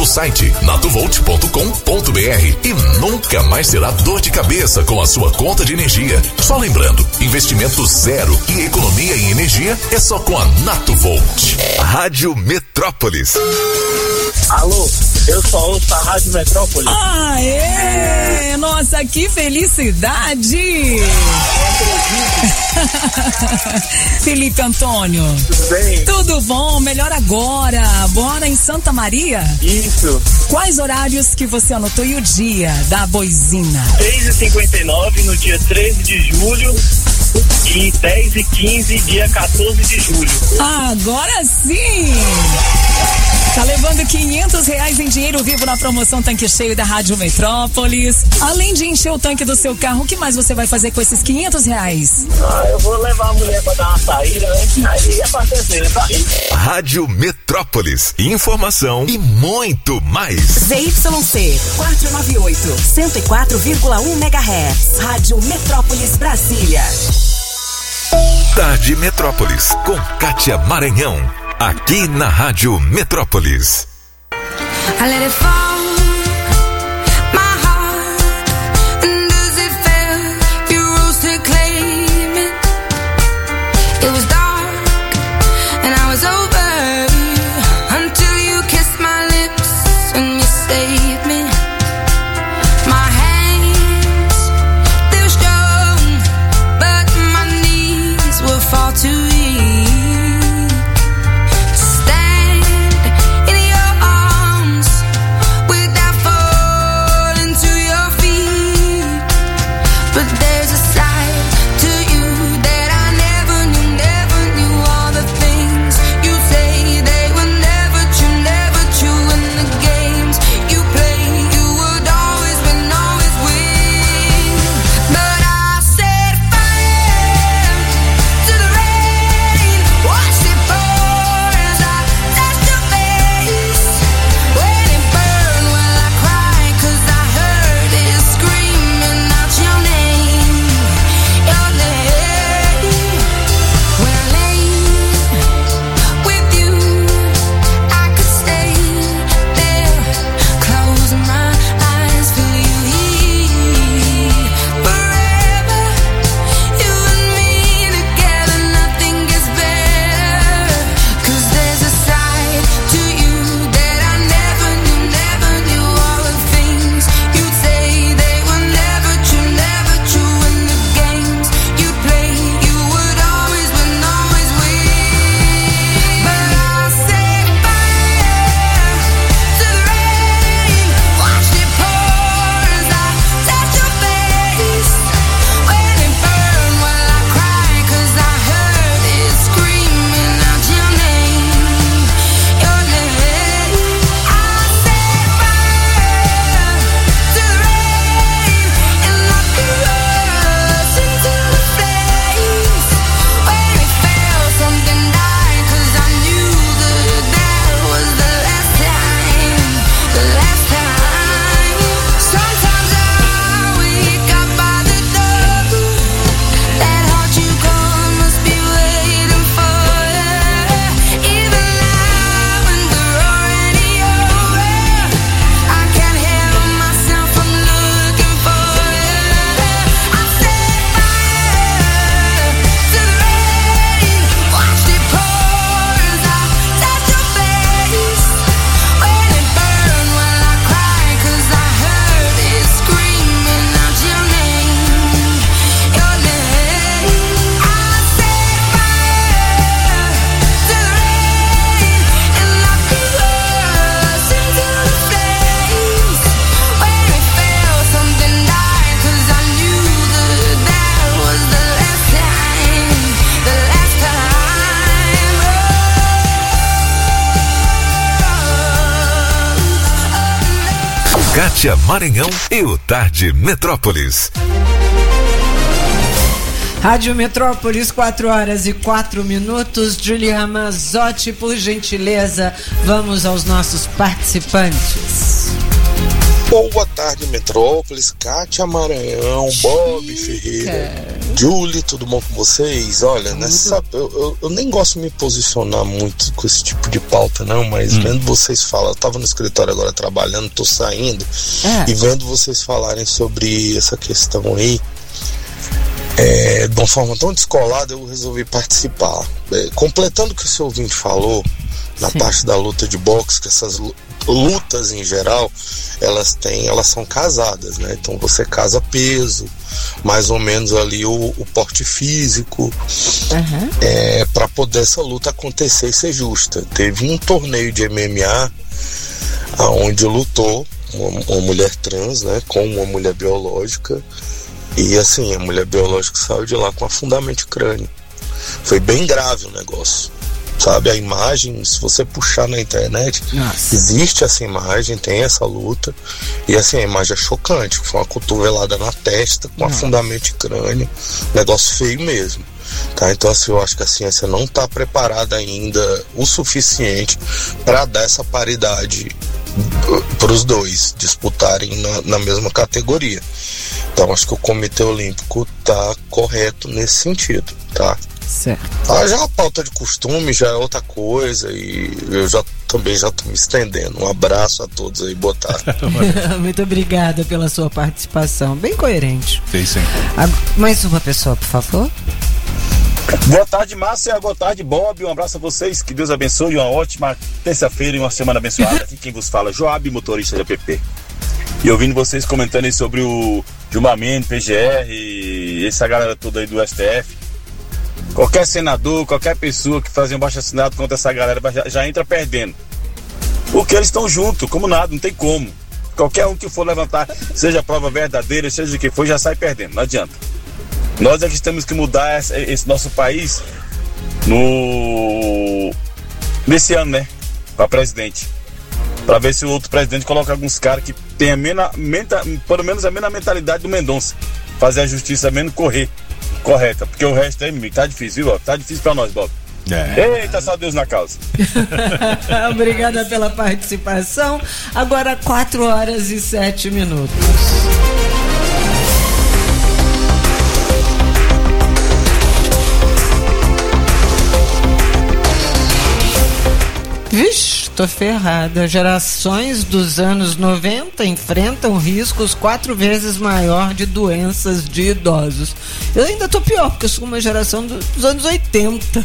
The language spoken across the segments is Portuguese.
pelo site natovolt.com.br e nunca mais terá dor de cabeça com a sua conta de energia. Só lembrando, investimento zero e economia em energia é só com a Natovolt. Rádio Metrópolis. Alô, eu só ouço a Rádio Metrópolis. Aê! Nossa, que felicidade! Felipe Antônio. Tudo bem? Tudo bom, melhor agora. Bora em Santa Maria? Isso. Quais horários que você anotou e o dia da boizina? 6h59 no dia 13 de julho e 10h15 dia 14 de julho. Agora sim! Tá levando R$500 em dinheiro vivo na promoção Tanque Cheio da Rádio Metrópolis. Além de encher o tanque do seu carro, o que mais você vai fazer com esses R$500? Eu vou levar a mulher pra dar uma saída, né? Aí é pra fazer, tá aí. Rádio Metrópolis. Informação e muito mais. ZYC 498, 104,1 MHz. Rádio Metrópolis Brasília. Tarde Metrópolis, com Kátia Maranhão. Aqui na Rádio Metrópolis. I let it fall, my heart, and as it fell, you rose to claim it. It was dark, and I was over, until you kissed my lips, and you saved me. My hands, they were strong, but my knees were far too weak. Kátia Maranhão e o Tarde Metrópolis. Rádio Metrópolis, 4h04. Julie Ramazotti, por gentileza, vamos aos nossos participantes. Boa tarde, Metrópolis, Kátia Maranhão, Bob Ferreira. Julie, tudo bom com vocês? Olha, eu nem gosto de me posicionar muito com esse tipo de pauta, não, mas vendo vocês falar, eu tava no escritório agora trabalhando, tô saindo, e vendo vocês falarem sobre essa questão aí, de uma forma tão descolada, eu resolvi participar. Completando o que o seu ouvinte falou, na parte da luta de boxe, que essas lutas em geral, elas são casadas, né? Então você casa peso, mais ou menos ali o porte físico, para poder essa luta acontecer e ser justa. Teve um torneio de MMA onde lutou uma mulher trans, né, com uma mulher biológica, e assim, a mulher biológica saiu de lá com afundamento de crânio. Foi bem grave o negócio, sabe? A imagem, se você puxar na internet, existe essa imagem, tem essa luta, e assim, a imagem é chocante, foi uma cotovelada na testa com afundamento de crânio, negócio feio mesmo, tá? Então assim, eu acho que a ciência não está preparada ainda o suficiente para dar essa paridade para os dois disputarem na mesma categoria. Então acho que o Comitê Olímpico tá correto nesse sentido, tá? Certo. Já a pauta de costume já é outra coisa, e eu também já tô me estendendo. Um abraço a todos aí, boa tarde. Muito obrigada pela sua participação, bem coerente. Sim. Mais uma pessoa, por favor. Boa tarde, Márcia. Boa tarde, Bob. Um abraço a vocês. Que Deus abençoe. Uma ótima terça-feira e uma semana abençoada. Aqui quem vos fala, Joab, motorista da PP. E ouvindo vocês comentando aí sobre o Gilmar Mendes, PGR e essa galera toda aí do STF. Qualquer senador, qualquer pessoa que faz um abaixo-assinado contra essa galera já entra perdendo. Porque eles estão juntos, como nada, não tem como. Qualquer um que for levantar, seja prova verdadeira, seja o que for, já sai perdendo, não adianta. Nós é que temos que mudar esse nosso país nesse ano, né? Para presidente. Para ver se o outro presidente coloca alguns caras que tenham pelo menos a mesma mentalidade do Mendonça. Fazer a justiça menos correta. Porque o resto aí, tá difícil, viu, Bob? Tá difícil pra nós, Bob. Eita, só Deus na causa. Obrigada pela participação. Agora 4h07. Vixe, tô ferrada. Gerações dos anos 90 enfrentam riscos 4 vezes maior de doenças de idosos. Eu ainda tô pior, porque eu sou uma geração dos anos 80.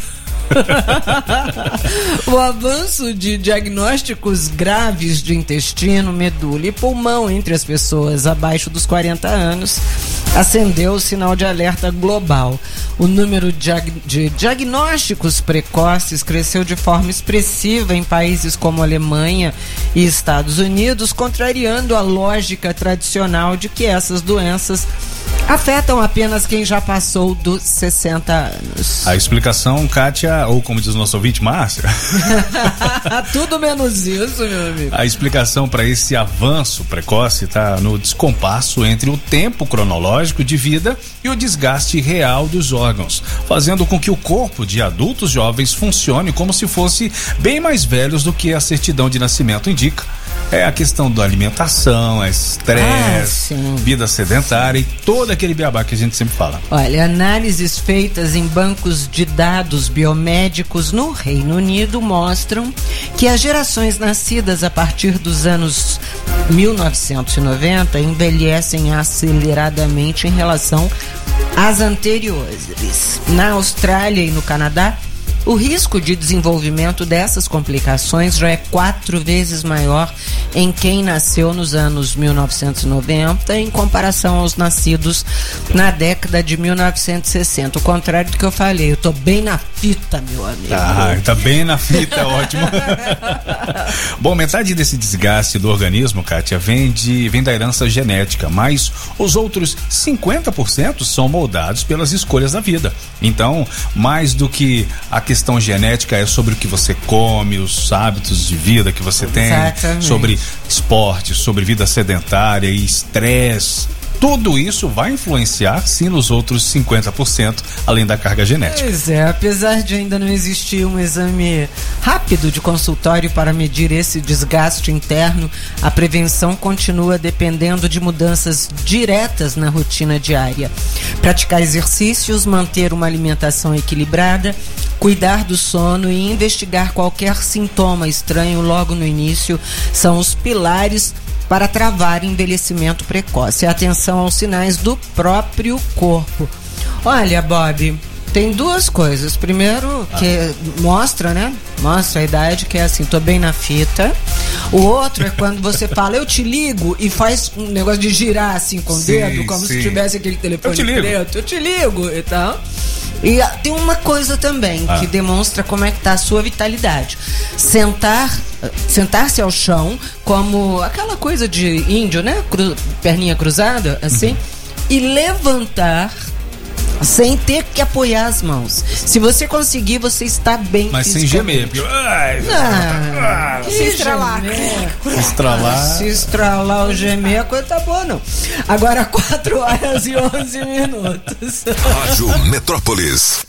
O avanço de diagnósticos graves de intestino, medula e pulmão entre as pessoas abaixo dos 40 anos acendeu o sinal de alerta global. O número de diagnósticos precoces cresceu de forma expressiva em países como Alemanha e Estados Unidos, contrariando a lógica tradicional de que essas doenças afetam apenas quem já passou dos 60 anos. A explicação, Kátia, ou como diz o nosso ouvinte, Márcia. Tudo menos isso, meu amigo. A explicação para esse avanço precoce está no descompasso entre o tempo cronológico de vida e o desgaste real dos órgãos, fazendo com que o corpo de adultos jovens funcione como se fosse bem mais velhos do que a certidão de nascimento indica. É a questão da alimentação, estresse, vida sedentária e todo aquele beabá que a gente sempre fala. Olha, análises feitas em bancos de dados biomédicos no Reino Unido mostram que as gerações nascidas a partir dos anos 1990 envelhecem aceleradamente em relação às anteriores. Na Austrália e no Canadá, o risco de desenvolvimento dessas complicações já é 4 vezes maior em quem nasceu nos anos 1990 em comparação aos nascidos na década de 1960. O contrário do que eu falei, eu tô bem na fita, meu amigo. Tá bem na fita, ótimo. Bom, metade desse desgaste do organismo, Kátia, vem da herança genética, mas os outros 50% são moldados pelas escolhas da vida. Então, mais do que a questão genética é sobre o que você come, os hábitos de vida que você tem, sobre esporte, sobre vida sedentária e estresse. Tudo isso vai influenciar, sim, nos outros 50%, além da carga genética. Pois é, apesar de ainda não existir um exame rápido de consultório para medir esse desgaste interno, a prevenção continua dependendo de mudanças diretas na rotina diária. Praticar exercícios, manter uma alimentação equilibrada, cuidar do sono e investigar qualquer sintoma estranho logo no início são os pilares para travar envelhecimento precoce. Atenção aos sinais do próprio corpo. Olha, Bob, tem duas coisas. Primeiro, que mostra, né? Mostra a idade, que é assim, tô bem na fita. O outro é quando você fala, eu te ligo, e faz um negócio de girar assim com o dedo, como se tivesse aquele telefone preto. Eu te ligo e tal. E tem uma coisa também que demonstra como é que tá a sua vitalidade. Sentar-se ao chão, como aquela coisa de índio, né? Perninha cruzada, assim, e levantar sem ter que apoiar as mãos. Se você conseguir, você está bem. Mas sem gemer. Se estralar. Estralar. Se estralar ou gemer, a coisa tá boa, não. Agora 4h11. Rádio Metrópolis.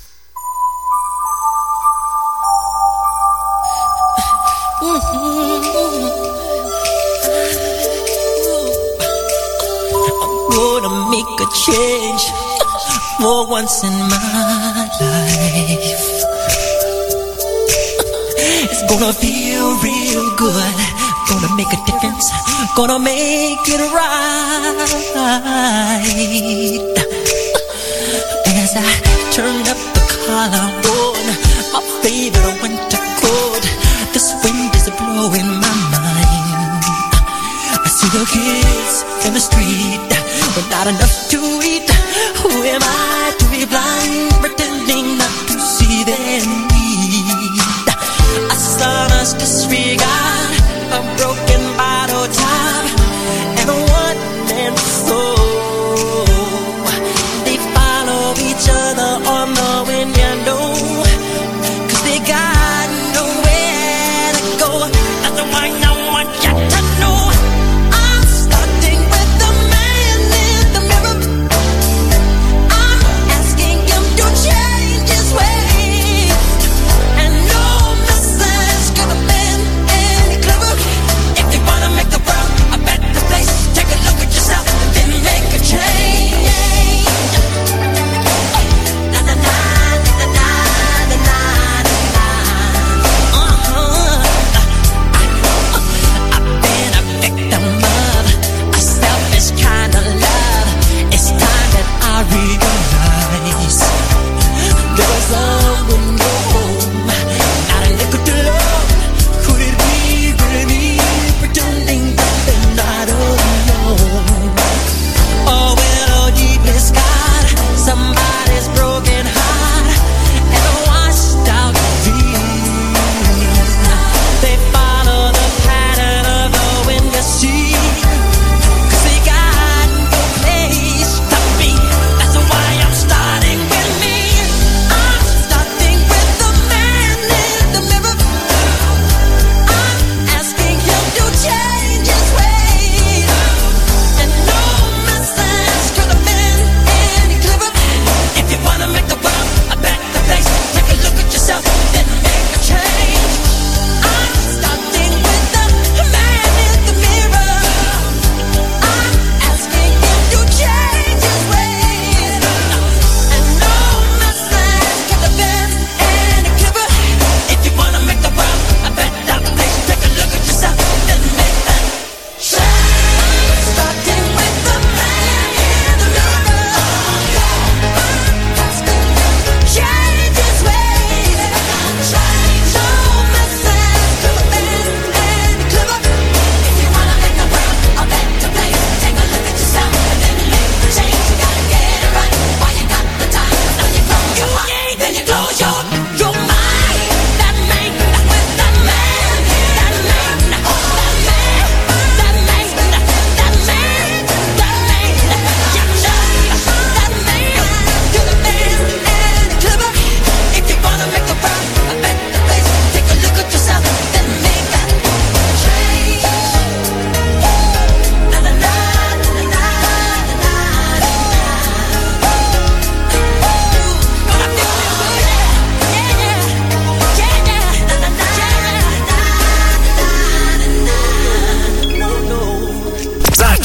Gonna make a change for once in my life. It's gonna feel real good. Gonna make a difference. Gonna make it right. As I turn up the collar on my favorite winter coat, this wind is blowing my mind. I see the kids in the street with not enough to eat. Who am I to be blind, pretending not to see their need? A sonorous disregard, a broken bottle top, and a one-man soul. They follow each other on the wind, you know, 'cause they got nowhere to go. That's the one I want you to know. I'm starting with the man in the mirror. I'm asking him to change his ways. And no message could have been any clever if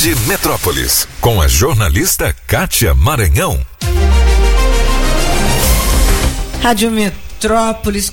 Rede Metrópolis, com a jornalista Kátia Maranhão. Rádio Metrópolis,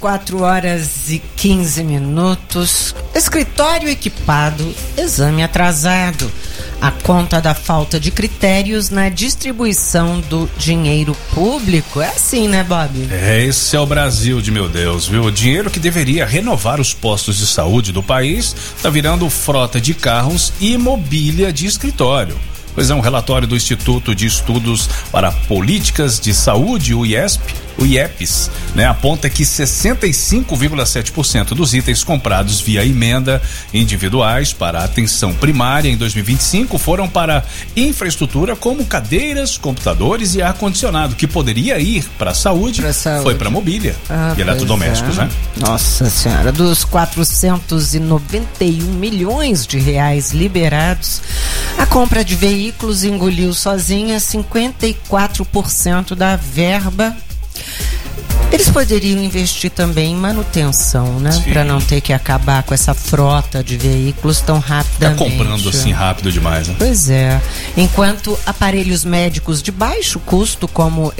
4h15. Escritório equipado, exame atrasado. A conta da falta de critérios na distribuição do dinheiro público. É assim, né, Bob? Esse é o Brasil de meu Deus, viu? O dinheiro que deveria renovar os postos de saúde do país tá virando frota de carros e mobília de escritório. Pois é, um relatório do Instituto de Estudos para Políticas de Saúde, o IEPS, né, aponta que 65,7% dos itens comprados via emenda individuais para a atenção primária em 2025 foram para infraestrutura como cadeiras, computadores e ar-condicionado, que poderia ir para a saúde, foi para mobília e eletrodomésticos, né? Nossa Senhora, dos 491 milhões de reais liberados, a compra de veículos engoliu sozinha 54% da verba. Eles poderiam investir também em manutenção, né? Para não ter que acabar com essa frota de veículos tão rapidamente. Tá comprando assim rápido demais, né? Pois é. Enquanto aparelhos médicos de baixo custo, como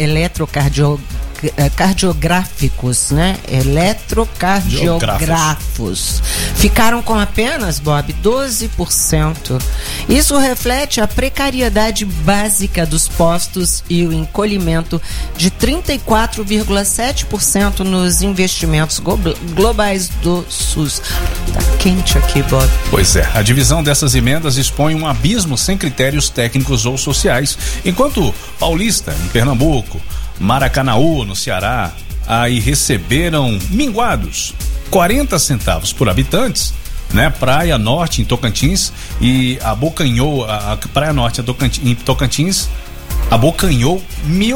eletrocardiográficos, né? Eletrocardiógrafos ficaram com apenas, Bob, 12%. Isso reflete a precariedade básica dos postos e o encolhimento de 34,7% nos investimentos globais do SUS. Tá quente aqui, Bob. Pois é, a divisão dessas emendas expõe um abismo sem critérios técnicos ou sociais, enquanto Paulista, em Pernambuco, Maracanaú, no Ceará, aí receberam minguados 40 centavos por habitantes, né? Praia Norte em Tocantins e abocanhou a Praia Norte em Tocantins abocanhou R$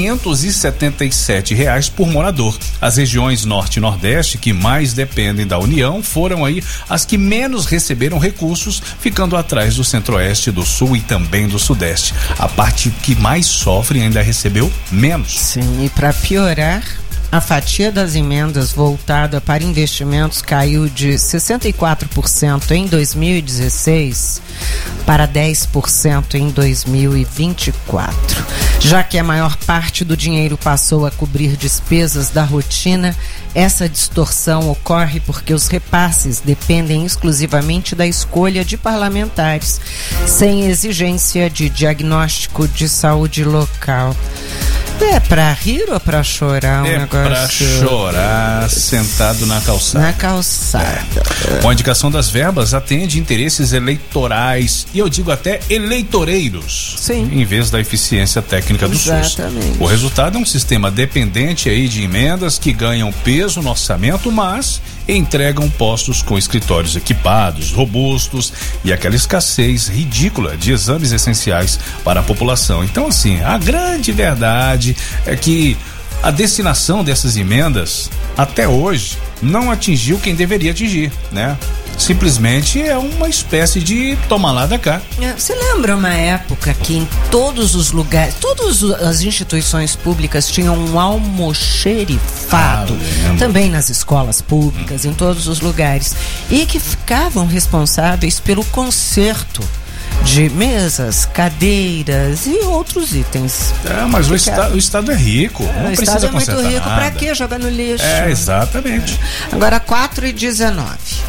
1.577 por morador. As regiões Norte e Nordeste, que mais dependem da União, foram aí as que menos receberam recursos, ficando atrás do Centro-Oeste, do Sul e também do Sudeste. A parte que mais sofre ainda recebeu menos. Sim, e para piorar, a fatia das emendas voltada para investimentos caiu de 64% em 2016 para 10% em 2024. Já que a maior parte do dinheiro passou a cobrir despesas da rotina, essa distorção ocorre porque os repasses dependem exclusivamente da escolha de parlamentares, sem exigência de diagnóstico de saúde local. É pra rir ou pra chorar? É pra chorar sentado na calçada. Na calçada. Com a indicação das verbas, atende interesses eleitorais e eu digo até eleitoreiros. Sim. Em vez da eficiência técnica do SUS. Exatamente. O resultado é um sistema dependente aí de emendas que ganham peso no orçamento, mas entregam postos com escritórios equipados, robustos e aquela escassez ridícula de exames essenciais para a população. Então, assim, a grande verdade é que a destinação dessas emendas até hoje não atingiu quem deveria atingir, né? Simplesmente é uma espécie de toma lá da cá. Você lembra uma época que em todos os lugares, todas as instituições públicas tinham um almoxerifado, também nas escolas públicas, em todos os lugares, e que ficavam responsáveis pelo conserto de mesas, cadeiras e outros itens. Mas o Estado é rico, não precisa Estado é muito consertar rico, nada. pra que jogar no lixo? Exatamente. Agora 4h19.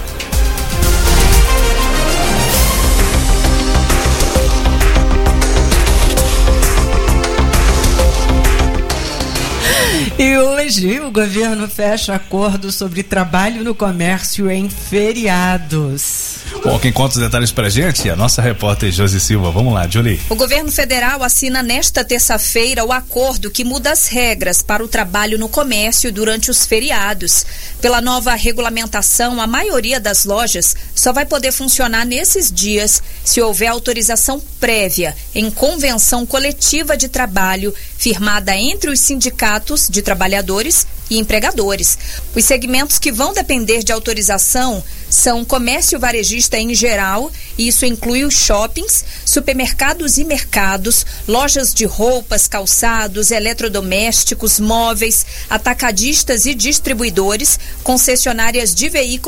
E hoje o governo fecha acordo sobre trabalho no comércio em feriados. Bom, quem conta os detalhes pra gente é a nossa repórter Josi Silva. Vamos lá, Jolie. O governo federal assina nesta terça-feira o acordo que muda as regras para o trabalho no comércio durante os feriados. Pela nova regulamentação, a maioria das lojas só vai poder funcionar nesses dias se houver autorização prévia em convenção coletiva de trabalho firmada entre os sindicatos de trabalhadores e empregadores. Os segmentos que vão depender de autorização são comércio varejista em geral, e isso inclui os shoppings, supermercados e mercados, lojas de roupas, calçados, eletrodomésticos, móveis, atacadistas e distribuidores, concessionárias de veículos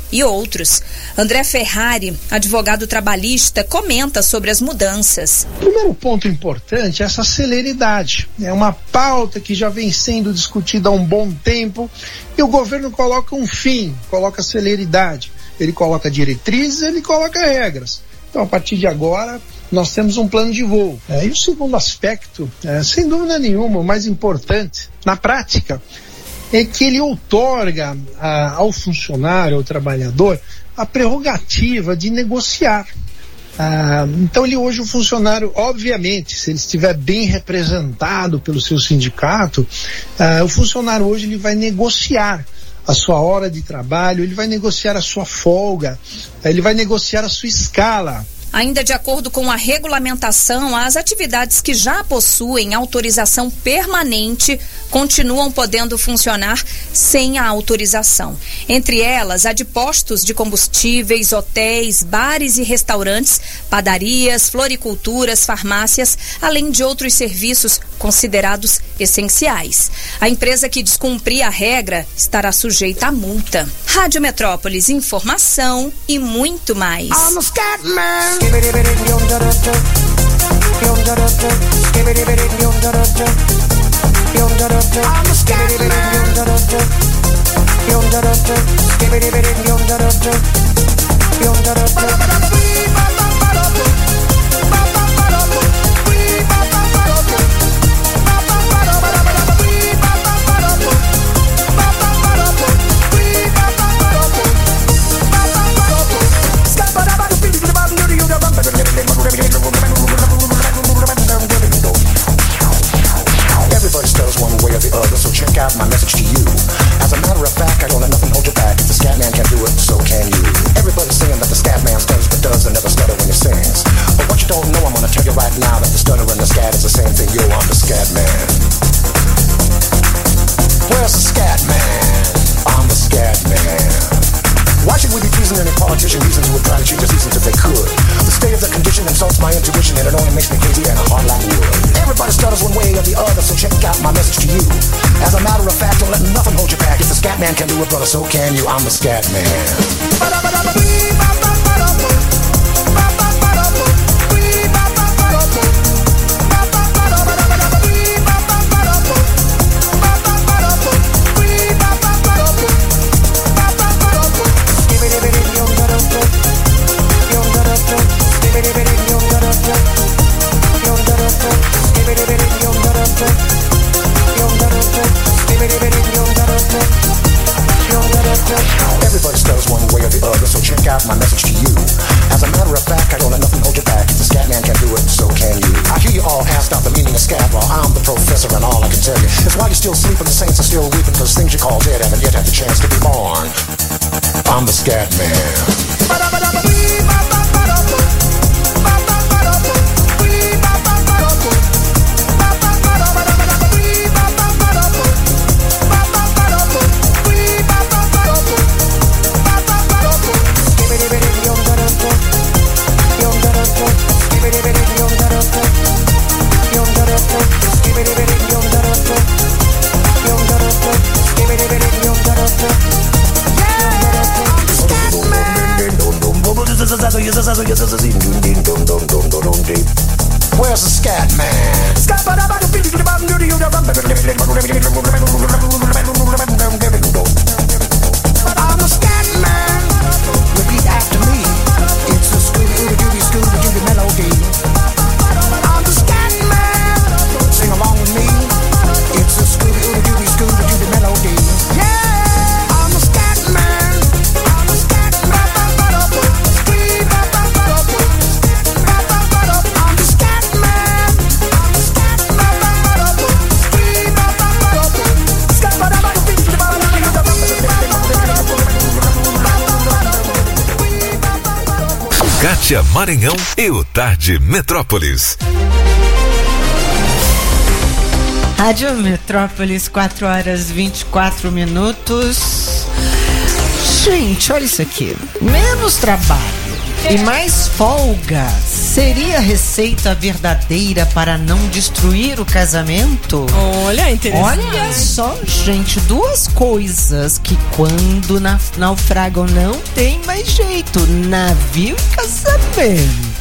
e outros. André Ferrari, advogado trabalhista, comenta sobre as mudanças. O primeiro ponto importante é essa celeridade. É uma pauta que já vem sendo discutida há um bom tempo e o governo coloca um fim, coloca celeridade. Ele coloca diretrizes, ele coloca regras. Então, a partir de agora, nós temos um plano de voo. E o segundo aspecto, sem dúvida nenhuma, o mais importante, na prática, é que ele outorga ao funcionário, ao trabalhador, a prerrogativa de negociar. Então hoje o funcionário, obviamente, se ele estiver bem representado pelo seu sindicato, o funcionário hoje ele vai negociar a sua hora de trabalho, ele vai negociar a sua folga, ele vai negociar a sua escala. Ainda de acordo com a regulamentação, as atividades que já possuem autorização permanente continuam podendo funcionar sem a autorização. Entre elas, a de postos de combustíveis, hotéis, bares e restaurantes, padarias, floriculturas, farmácias, além de outros serviços considerados essenciais. A empresa que descumprir a regra estará sujeita a multa. Rádio Metrópolis, informação e muito mais. Everybody stutters one way or the other, so check out my message to you. As a matter of fact, I don't let nothing hold you back. If the scat man can do it, so can you. Everybody's saying that the scat man stutters but does and never stutter when he sings. But what you don't know, I'm gonna tell you right now that the stutter and the scat is the same thing. Yo, I'm the scat man. Where's the scat man? I'm the scat man. Why should we be teasing any politician reasons who would try to cheat the seasons if they could? The state of the condition insults my intuition and it only makes me crazy and hard like wood. Everybody stutters one way or the other, so check out my message to you. As a matter of fact, don't let nothing hold you back. If the scat man can do it, brother, so can you. I'm the scat man. Everybody stutters one way or the other, so check out my message to you. As a matter of fact, I don't let nothing hold you back. If the scat man can do it, so can you. I hear you all asked out the meaning of scat, well, I'm the professor and all I can tell you is while you're still sleeping, the saints are still weeping, cause things you call dead haven't yet had the chance to be born. I'm the scat man. Where's the scat man? I'm the scat man. Repeat after me. It's a Scooby-Dooby melody. I'm the scat man. Sing along with me. It's a Scooby-Dooby melody. Yeah, I'm the scat man. I'm the scat man. Kátia Maranhão e o Tarde Metrópolis. Rádio Metrópolis, 4h24. Gente, olha isso aqui. Menos trabalho e mais folgas. Seria a receita verdadeira para não destruir o casamento? Olha, interessante. Olha só, gente, duas coisas que quando naufragam não tem mais jeito: navio e casamento.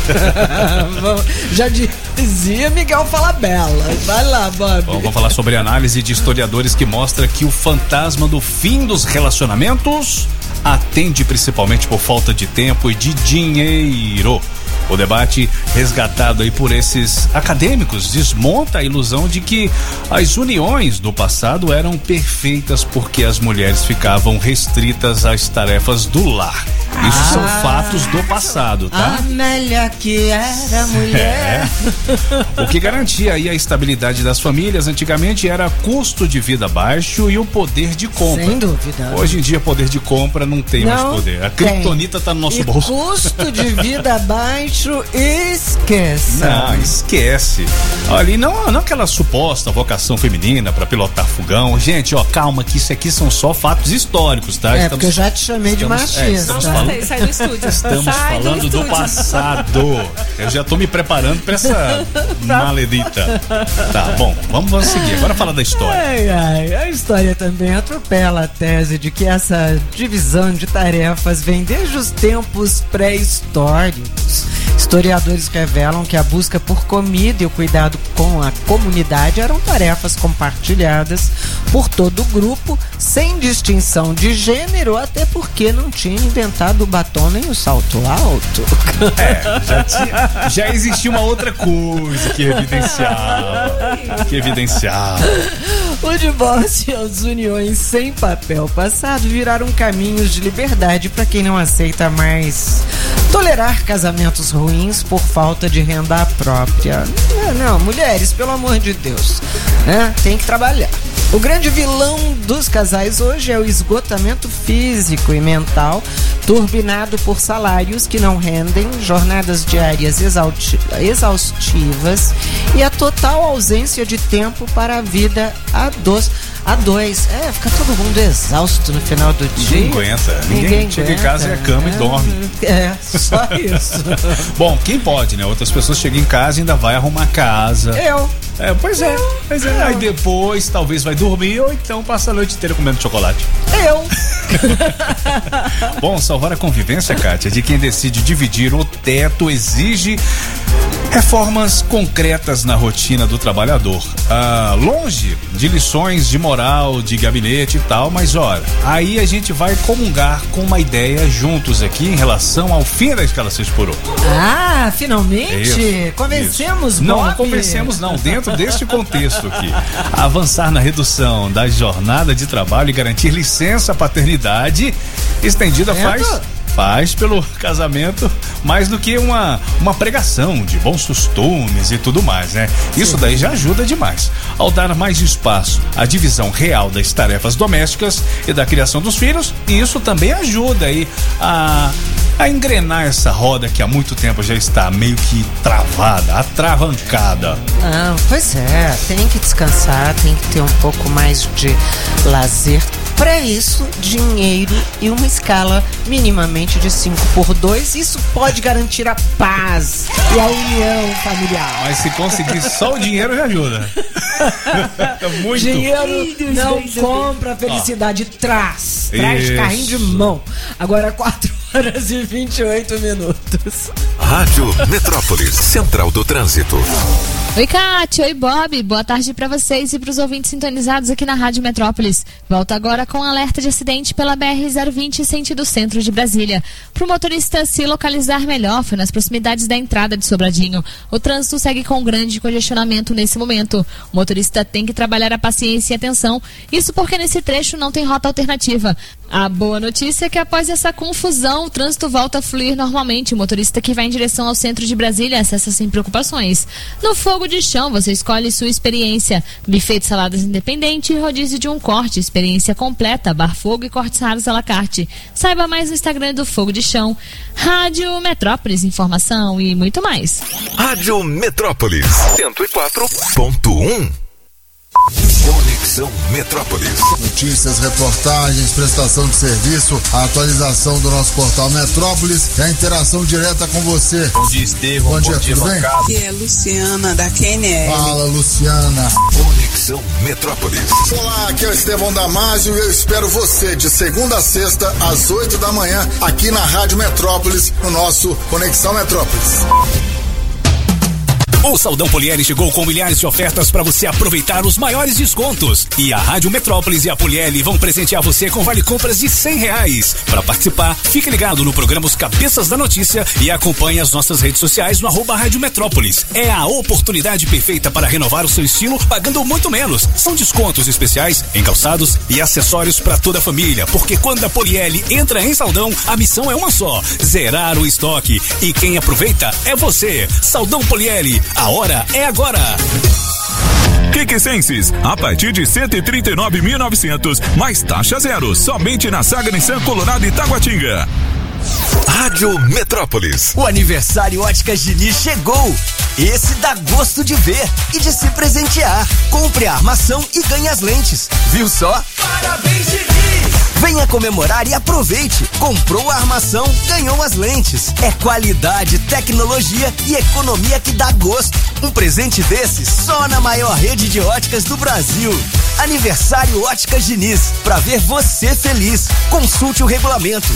Já dizia Miguel Falabella. Vai lá, Bob. Bom, vamos falar sobre a análise de historiadores que mostra que o fantasma do fim dos relacionamentos atende principalmente por falta de tempo e de dinheiro. O debate resgatado aí por esses acadêmicos desmonta a ilusão de que as uniões do passado eram perfeitas porque as mulheres ficavam restritas às tarefas do lar. Isso são fatos do passado, tá? Amélia que era mulher. O que garantia aí a estabilidade das famílias antigamente era custo de vida baixo e o poder de compra. Sem dúvida. Hoje em dia, poder de compra não tem mais poder. A criptonita tá no nosso bolso. Custo de vida baixo, esquece. Não, esquece. Olha, e não aquela suposta vocação feminina pra pilotar fogão. Gente, ó, calma, que isso aqui são só fatos históricos, tá? Porque eu já te chamei de machista. Sai do estúdio. Estamos falando do passado. Eu já tô me preparando pra essa maledita. Tá, bom, vamos seguir. Agora fala da história. A história também atropela a tese de que essa divisão de tarefas vem desde os tempos pré-históricos. Historiadores revelam que a busca por comida e o cuidado com a comunidade eram tarefas compartilhadas por todo o grupo, sem distinção de gênero, até porque não tinha inventado o batom nem o salto alto. Já existia uma outra coisa que evidenciava. O divórcio e as uniões sem papel passado viraram caminhos de liberdade para quem não aceita mais tolerar casamentos ruins por falta de renda própria. Não, mulheres, pelo amor de Deus, né? Tem que trabalhar. O grande vilão dos casais hoje é o esgotamento físico e mental, turbinado por salários que não rendem, jornadas diárias exaustivas e a total ausência de tempo para a vida a dois. Fica todo mundo exausto no final do dia. Ninguém aguenta. Ninguém chega em casa, é a cama e dorme. Só isso. Bom, quem pode, né? Outras pessoas chegam em casa e ainda vai arrumar a casa. Pois é. Aí depois talvez vai dormir ou então passa a noite inteira comendo chocolate. Bom, salvar a convivência, Kátia, de quem decide dividir o teto exige reformas concretas na rotina do trabalhador. Longe de lições de moral, de gabinete e tal, mas olha, aí a gente vai comungar com uma ideia juntos aqui em relação ao fim da escala 6 por 1. Finalmente? Convencemos, Bob? Não convencemos não, dentro deste contexto aqui. Avançar na redução da jornada de trabalho e garantir licença paternidade estendida faz pelo casamento mais do que uma pregação de bons costumes e tudo mais, né? Isso daí já ajuda demais. Ao dar mais espaço à divisão real das tarefas domésticas e da criação dos filhos, isso também ajuda aí a engrenar essa roda que há muito tempo já está meio que travada, atravancada. Pois é, tem que descansar, tem que ter um pouco mais de lazer. Para isso, dinheiro e uma escala minimamente de 5x2, isso pode garantir a paz e a união familiar. Mas se conseguir só o dinheiro já ajuda. Muito. Dinheiro não compra a felicidade, traz carrinho de mão. Agora 4h28. Rádio Metrópolis, Central do Trânsito. Oi, Kátia. Oi, Bob. Boa tarde para vocês e para os ouvintes sintonizados aqui na Rádio Metrópolis. Volta agora com alerta de acidente pela BR-020, sentido centro de Brasília. Para o motorista se localizar melhor, foi nas proximidades da entrada de Sobradinho. O trânsito segue com grande congestionamento nesse momento. O motorista tem que trabalhar a paciência e atenção. Isso porque nesse trecho não tem rota alternativa. A boa notícia é que após essa confusão, o trânsito volta a fluir normalmente. O motorista que vai em direção ao centro de Brasília acessa sem preocupações. No Fogo de Chão, você escolhe sua experiência. Buffet de saladas independente e rodízio de um corte. Experiência completa, bar fogo e cortes raros à la carte. Saiba mais no Instagram do Fogo de Chão. Rádio Metrópolis, informação e muito mais. Rádio Metrópolis 104.1. Conexão Metrópolis. Notícias, reportagens, prestação de serviço, a atualização do nosso portal Metrópolis e a interação direta com você. Bom dia, Estevão. Bom dia, tudo bem? Aqui é Luciana, da QNR. Fala, Luciana. Conexão Metrópolis. Olá, aqui é o Estevão Damásio e eu espero você de segunda a sexta, às 8 da manhã, aqui na Rádio Metrópolis, no nosso Conexão Metrópolis. O Saldão Polieri chegou com milhares de ofertas para você aproveitar os maiores descontos. E a Rádio Metrópolis e a Polieri vão presentear você com vale compras de R$100. Para participar, fique ligado no programa Os Cabeças da Notícia e acompanhe as nossas redes sociais no @Rádio Metrópolis. É a oportunidade perfeita para renovar o seu estilo pagando muito menos. São descontos especiais em calçados e acessórios para toda a família, porque quando a Polieri entra em Saldão, a missão é uma só: zerar o estoque. E quem aproveita é você. Saldão Polieri. A hora é agora. Quiquecenses, a partir de 139.900, mais taxa zero, somente na Saga Nissan Colorado e Taguatinga. Rádio Metrópolis. O aniversário Óticas Diniz chegou. Esse dá gosto de ver e de se presentear. Compre a armação e ganhe as lentes. Viu só? Parabéns, Diniz! Venha comemorar e aproveite. Comprou a armação, ganhou as lentes. É qualidade, tecnologia e economia que dá gosto. Um presente desse só na maior rede de óticas do Brasil. Aniversário Óticas Diniz. Pra ver você feliz. Consulte o regulamento.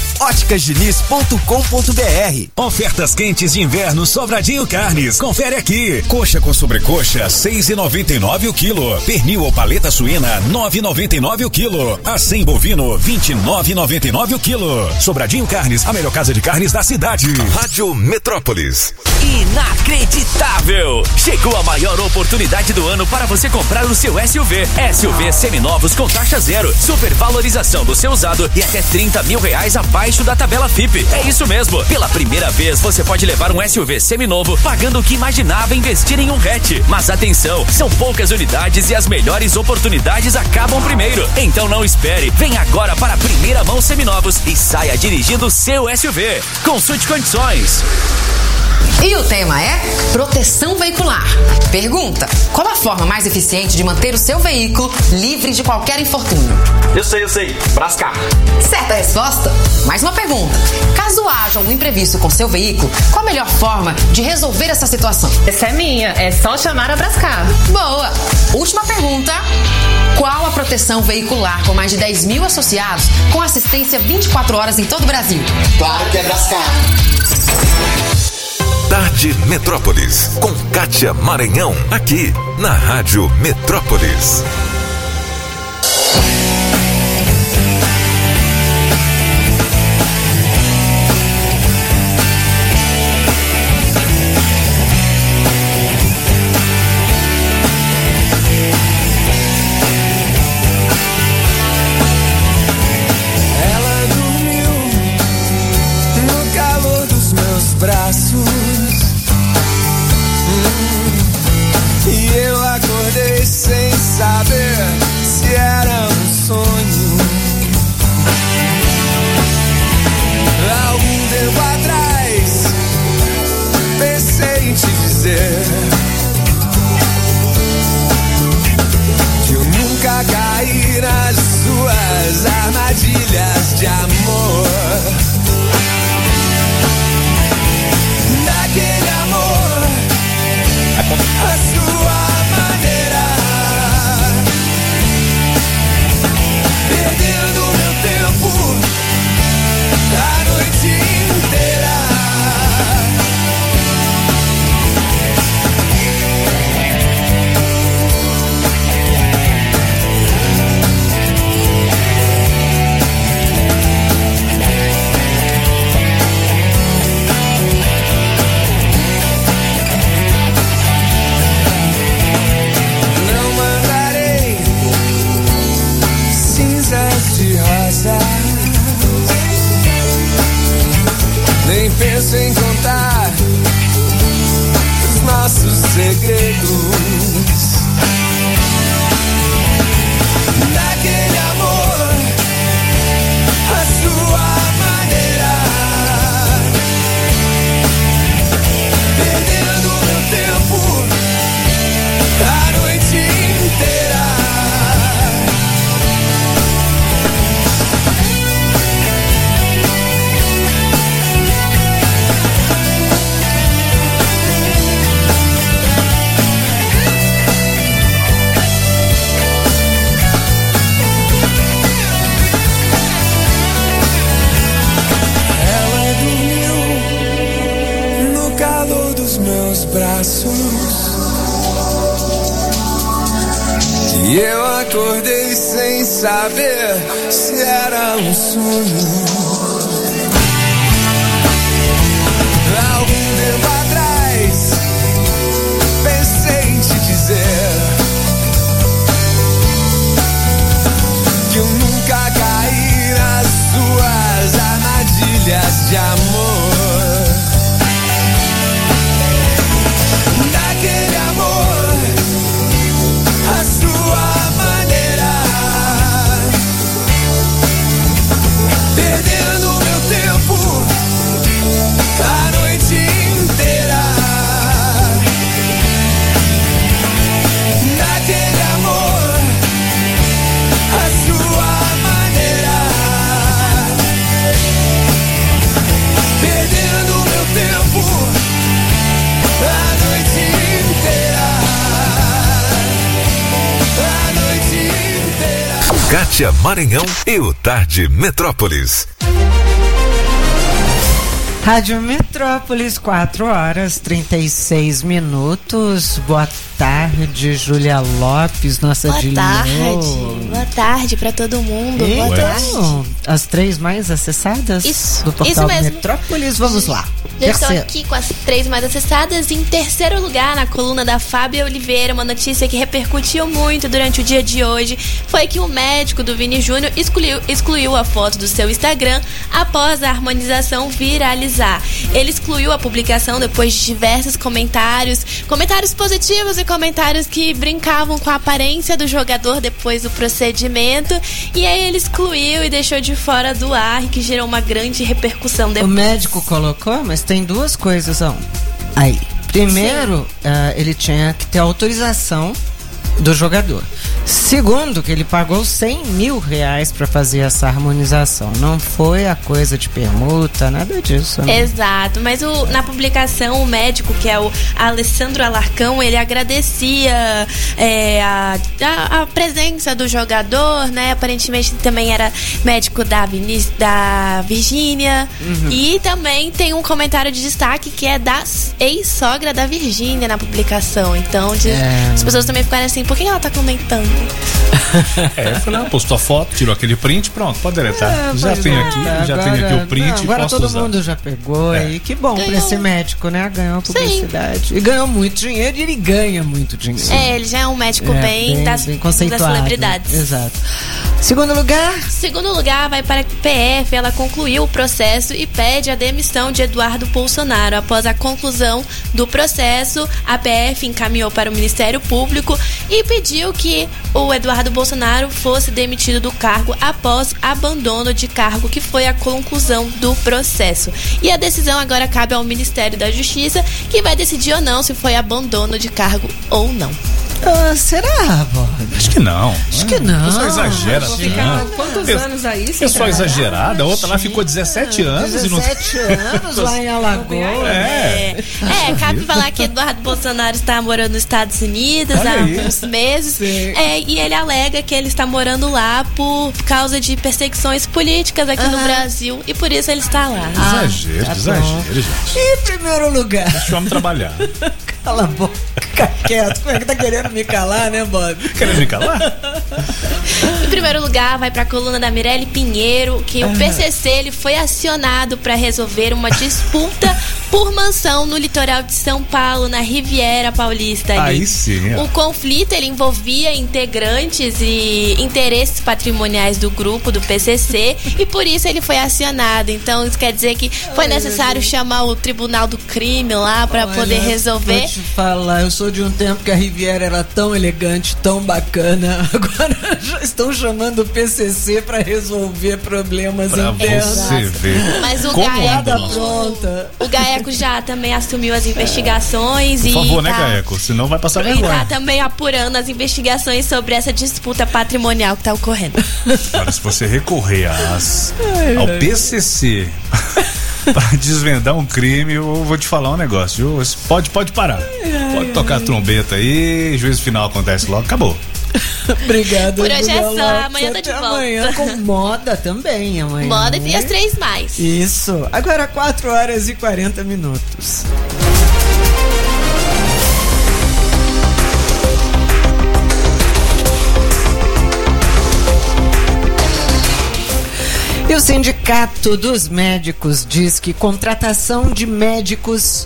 óticasdiniz.com.br. Ofertas quentes de inverno Sobradinho Carnes. Confere aqui. Coxa com sobrecoxa, R$6,99 o quilo. Pernil ou paleta suína, R$9,99 o quilo. Acém bovino, R$29,99 o quilo. Sobradinho Carnes, a melhor casa de carnes da cidade. Rádio Metrópolis. Inacreditável! Chegou a maior oportunidade do ano para você comprar o seu SUV. SUV seminovos com taxa zero, supervalorização do seu usado e até R$30 mil abaixo da tabela FIPE. É isso mesmo. Pela primeira vez você pode levar um SUV seminovo pagando o que imaginava investir em um hatch. Mas atenção, são poucas unidades e as melhores oportunidades acabam primeiro. Então não espere. Vem agora para a primeira mão seminovos e saia dirigindo o seu SUV. Consulte condições. E o tema é proteção veicular. Pergunta: qual a forma mais eficiente de manter o seu veículo livre de qualquer infortúnio? Eu sei. Brascar. Certa resposta. Mais uma pergunta: caso haja algum imprevisto com seu veículo, qual a melhor forma de resolver essa situação? Essa é minha, é só chamar a Brascar. Boa. Última pergunta: qual a proteção veicular com mais de 10 mil associados com assistência 24 horas em todo o Brasil? Claro que é Brascar. Tarde Metrópolis, com Kátia Maranhão, aqui na Rádio Metrópolis. Ela dormiu no calor dos meus braços. E eu acordei sem saber se era um sonho. Algum tempo atrás pensei em te dizer que eu nunca caí nas suas armadilhas de amor. Daquele amor, a sua maneira, perdendo meu tempo a noite inteira. calor dos meus braços. E eu acordei sem saber se era um sonho. Algum tempo atrás pensei em te dizer que eu nunca caí nas suas armadilhas de amor. Daquele amor, a sua maneira, perdendo meu tempo a noite inteira. Daquele amor, a sua maneira, perdendo meu tempo a noite inteira. A noite inteira. Kátia Maranhão e o Tarde Metrópolis. Rádio Metrópolis, 4h36. Boa tarde, Júlia Lopes, nossa Boa Dilô. tarde. Boa tarde pra todo mundo. E Boa tarde. as 3 mais acessadas do portal isso mesmo. Metrópolis. Vamos lá. Já estou aqui com as 3 mais acessadas. Em terceiro lugar, na coluna da Fábia Oliveira, uma notícia que repercutiu muito durante o dia de hoje foi que o médico do Vini Júnior excluiu a foto do seu Instagram após a harmonização viralizar. Ele excluiu a publicação depois de diversos comentários positivos e comentários que brincavam com a aparência do jogador depois do procedimento. E aí ele excluiu e deixou de fora do ar, que gerou uma grande repercussão depois. O médico colocou, mas tem duas coisas aí. Primeiro, ele tinha que ter autorização do jogador. Segundo, que ele pagou R$100 mil para fazer essa harmonização. Não foi a coisa de permuta, nada disso. Né? Exato, mas na publicação, o médico, que é o Alessandro Alarcão, ele agradecia a presença do jogador, né? Aparentemente também era médico da Virgínia. Uhum. E também tem um comentário de destaque que é da ex-sogra da Virgínia na publicação. Então, as pessoas também ficaram assim, por que ela tá comentando? Foi lá, postou a foto, tirou aquele print, pronto, pode deletar. Já tem aqui o print. Agora posso todo usar. Mundo já pegou e que bom pra esse médico, né? Ganhou publicidade. Sim. E ganhou muito dinheiro e ele ganha muito dinheiro. Ele já é um médico bem das celebridades. Exato. Segundo lugar vai para a PF. Ela concluiu o processo e pede a demissão de Eduardo Bolsonaro. Após a conclusão do processo, a PF encaminhou para o Ministério Público e pediu que o Eduardo Bolsonaro fosse demitido do cargo após abandono de cargo, que foi a conclusão do processo. E a decisão agora cabe ao Ministério da Justiça, que vai decidir ou não se foi abandono de cargo ou não. Será, Bob? Acho que não. Acho que não. Pessoa exagera. Quantos anos aí? Pessoa exagerada. A outra lá ficou 17 anos. 17 anos lá em Alagoas. Cabe falar que Eduardo Bolsonaro está morando nos Estados Unidos há alguns meses. E ele alega que ele está morando lá por causa de perseguições políticas aqui no Brasil. E por isso ele está lá. Exagero, gente. E em primeiro lugar? Deixa o homem trabalhar. Cala a boca, fica quieto. Como é que tá querendo me calar, né, Bob? Querendo me calar? Em primeiro lugar, vai para a coluna da Mirelle Pinheiro, que o PCC ele foi acionado para resolver uma disputa por mansão no litoral de São Paulo, na Riviera Paulista. Aí sim. O conflito ele envolvia integrantes e interesses patrimoniais do grupo do PCC e por isso ele foi acionado. Então isso quer dizer que foi necessário chamar o Tribunal do Crime lá para poder resolver. Vou te falar, eu sou de um tempo que a Riviera era tão elegante, tão bacana. Agora já estão chamando o PCC para resolver problemas internos. Você ver. Mas o Gaeco Gaeco já também assumiu as investigações. Por favor, né, Gaeco? Senão vai passar vergonha. E tá também apurando as investigações sobre essa disputa patrimonial que tá ocorrendo. Agora, se você recorrer ao PCC para desvendar um crime, eu vou te falar um negócio, viu? Pode parar. Pode tocar a trombeta aí, juízo final acontece logo, acabou. Obrigado. Por hoje é só, amanhã tá de volta. Amanhã com moda também, amanhã. Moda e as 3 mais. Isso. Agora 4h40. Sindicato dos Médicos diz que contratação de médicos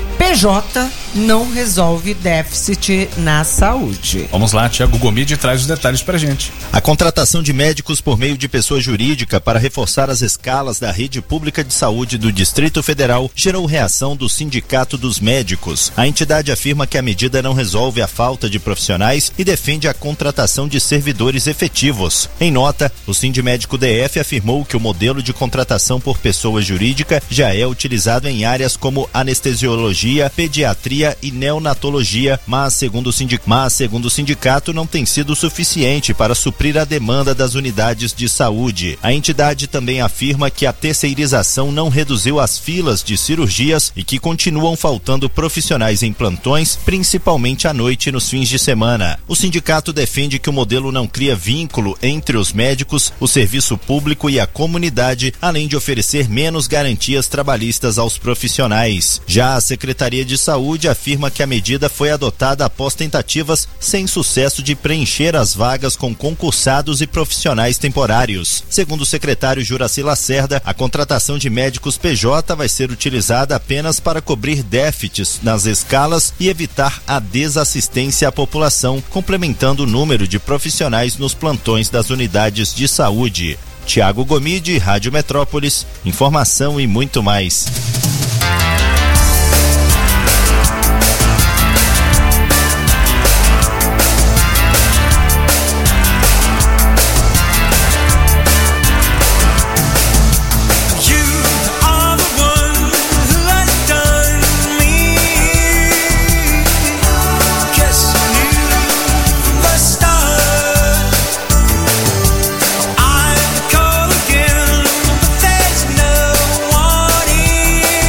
PJ não resolve déficit na saúde. Vamos lá, Tiago Gomide traz os detalhes pra gente. A contratação de médicos por meio de pessoa jurídica para reforçar as escalas da rede pública de saúde do Distrito Federal gerou reação do Sindicato dos Médicos. A entidade afirma que a medida não resolve a falta de profissionais e defende a contratação de servidores efetivos. Em nota, o Sindimédico DF afirmou que o modelo de contratação por pessoa jurídica já é utilizado em áreas como anestesiologia, pediatria e neonatologia, mas segundo o sindicato não tem sido suficiente para suprir a demanda das unidades de saúde. A entidade também afirma que a terceirização não reduziu as filas de cirurgias e que continuam faltando profissionais em plantões, principalmente à noite e nos fins de semana. O sindicato defende que o modelo não cria vínculo entre os médicos, o serviço público e a comunidade, além de oferecer menos garantias trabalhistas aos profissionais. Já a Secretaria de Saúde afirma que a medida foi adotada após tentativas sem sucesso de preencher as vagas com concursados e profissionais temporários. Segundo o secretário Juraci Lacerda, a contratação de médicos PJ vai ser utilizada apenas para cobrir déficits nas escalas e evitar a desassistência à população, complementando o número de profissionais nos plantões das unidades de saúde. Tiago Gomide, Rádio Metrópolis, informação e muito mais. I call again, but there's no one here.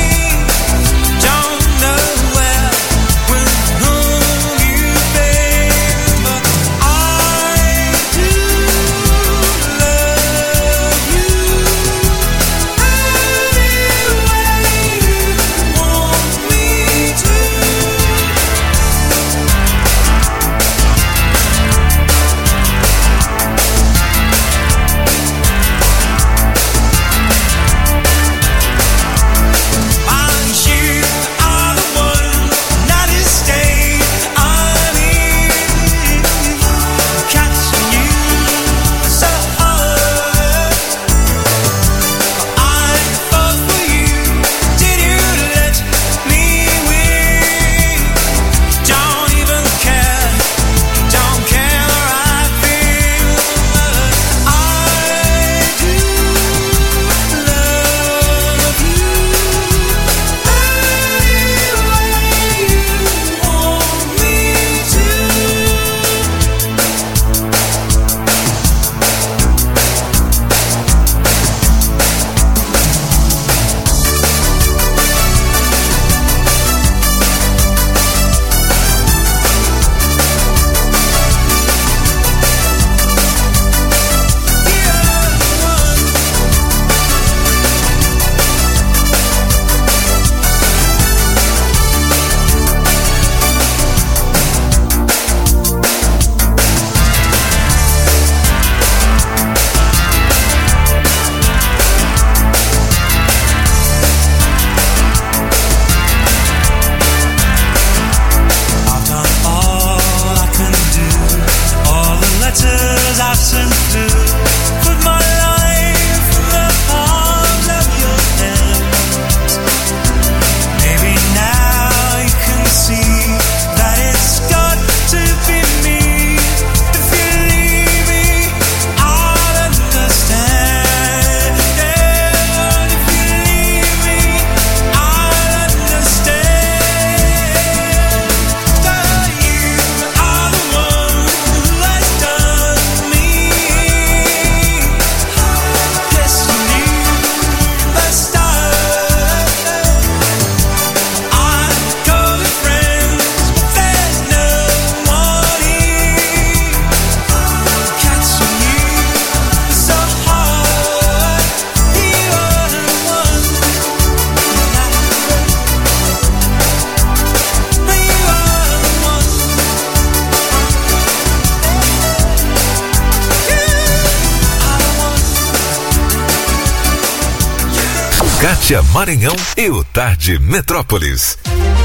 Kátia Maranhão e o Tarde Metrópolis.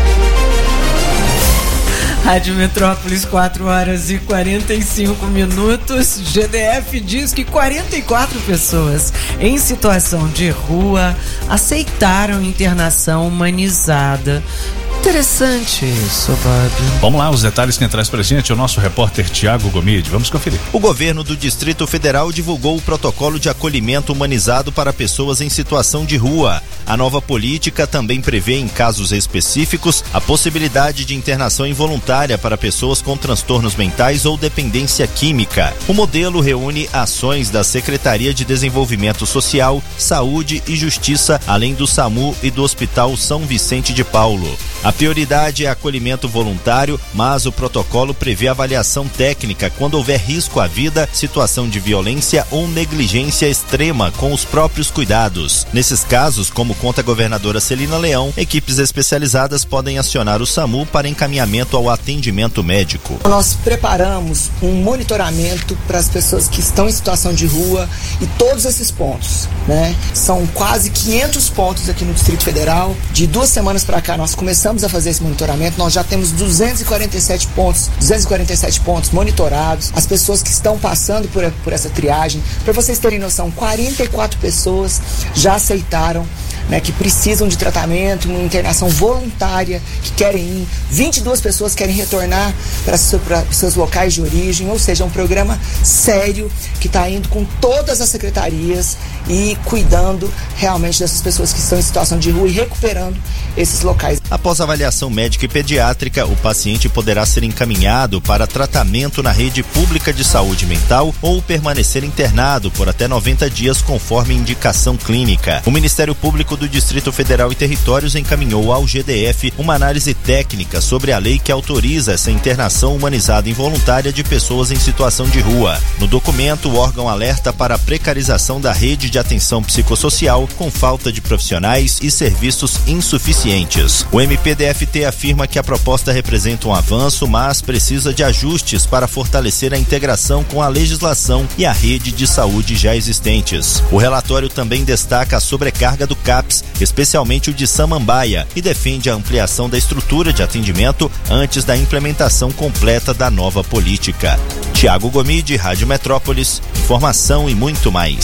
Rádio Metrópolis, 4h45. GDF diz que 44 pessoas em situação de rua aceitaram internação humanizada. Interessante isso, Bob. Vamos lá, os detalhes quem traz pra gente é o nosso repórter Tiago Gomide. Vamos conferir. O governo do Distrito Federal divulgou o protocolo de acolhimento humanizado para pessoas em situação de rua. A nova política também prevê, em casos específicos, a possibilidade de internação involuntária para pessoas com transtornos mentais ou dependência química. O modelo reúne ações da Secretaria de Desenvolvimento Social, Saúde e Justiça, além do SAMU e do Hospital São Vicente de Paulo. A prioridade é acolhimento voluntário, mas o protocolo prevê avaliação técnica quando houver risco à vida, situação de violência ou negligência extrema com os próprios cuidados. Nesses casos, como conta a governadora Celina Leão, equipes especializadas podem acionar o SAMU para encaminhamento ao atendimento médico. Nós preparamos um monitoramento para as pessoas que estão em situação de rua e todos esses pontos, né? São quase 500 pontos aqui no Distrito Federal. De 2 semanas para cá nós começamos a fazer esse monitoramento, nós já temos 247 pontos monitorados, as pessoas que estão passando por essa triagem. Para vocês terem noção, 44 pessoas já aceitaram, né, que precisam de tratamento, uma internação voluntária, que querem ir, 22 pessoas querem retornar para seus locais de origem, ou seja, é um programa sério que está indo com todas as secretarias e cuidando realmente dessas pessoas que estão em situação de rua e recuperando esses locais. Após avaliação médica e pediátrica, o paciente poderá ser encaminhado para tratamento na rede pública de saúde mental ou permanecer internado por até 90 dias conforme indicação clínica. O Ministério Público do Distrito Federal e Territórios encaminhou ao GDF uma análise técnica sobre a lei que autoriza essa internação humanizada involuntária de pessoas em situação de rua. No documento, o órgão alerta para a precarização da rede de atenção psicossocial com falta de profissionais e serviços insuficientes. O MPDFT afirma que a proposta representa um avanço, mas precisa de ajustes para fortalecer a integração com a legislação e a rede de saúde já existentes. O relatório também destaca a sobrecarga do CAPS, especialmente o de Samambaia, e defende a ampliação da estrutura de atendimento antes da implementação completa da nova política. Tiago Gomide, Rádio Metrópolis, informação e muito mais.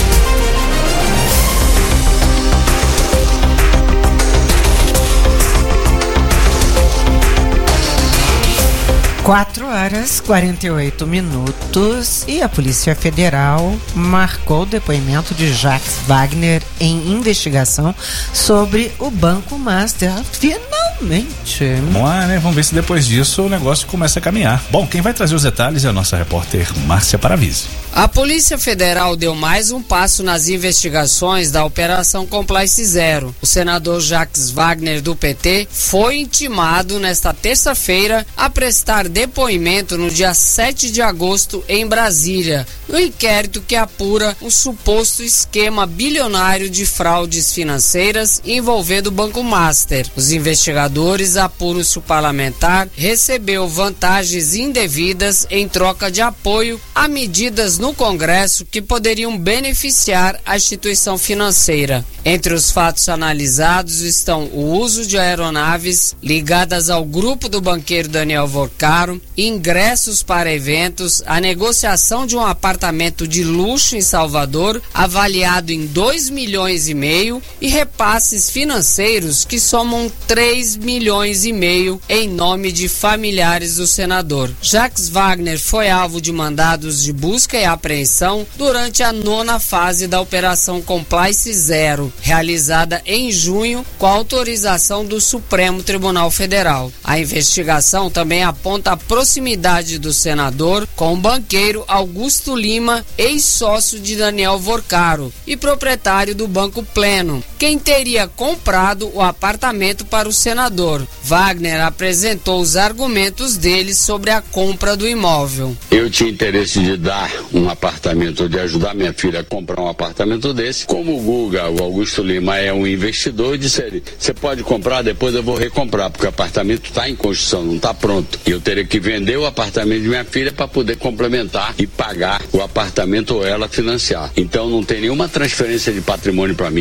4h48 e a Polícia Federal marcou o depoimento de Jacques Wagner em investigação sobre o Banco Master. Finalmente! Vamos lá, né? Vamos ver se depois disso o negócio começa a caminhar. Bom, quem vai trazer os detalhes é a nossa repórter Márcia Paravise. A Polícia Federal deu mais um passo nas investigações da Operação Complice Zero. O senador Jacques Wagner, do PT, foi intimado nesta terça-feira a prestar depoimento no dia 7 de agosto em Brasília, no inquérito que apura um suposto esquema bilionário de fraudes financeiras envolvendo o Banco Master. Os investigadores apuram se o parlamentar recebeu vantagens indevidas em troca de apoio a medidas no Congresso que poderiam beneficiar a instituição financeira. Entre os fatos analisados estão o uso de aeronaves ligadas ao grupo do banqueiro Daniel Vorcaro, ingressos para eventos, a negociação de um apartamento de luxo em Salvador avaliado em 2,5 milhões e repasses financeiros que somam 3,5 milhões em nome de familiares do senador. Jacques Wagner foi alvo de mandados de busca e apreensão durante a 9ª fase da Operação Complice Zero, realizada em junho com a autorização do Supremo Tribunal Federal. A investigação também aponta a proximidade do senador com o banqueiro Augusto Lima, ex-sócio de Daniel Vorcaro e proprietário do Banco Pleno, quem teria comprado o apartamento para o senador. Wagner apresentou os argumentos dele sobre a compra do imóvel. Eu tinha interesse de dar um apartamento, ou de ajudar minha filha a comprar um apartamento desse. Como o Guga, o Augusto Lima, é um investidor, eu disse a ele: você pode comprar, depois eu vou recomprar, porque o apartamento está em construção, não está pronto. E eu teria que vender o apartamento de minha filha para poder complementar e pagar o apartamento ou ela financiar. Então não tem nenhuma transferência de patrimônio para mim.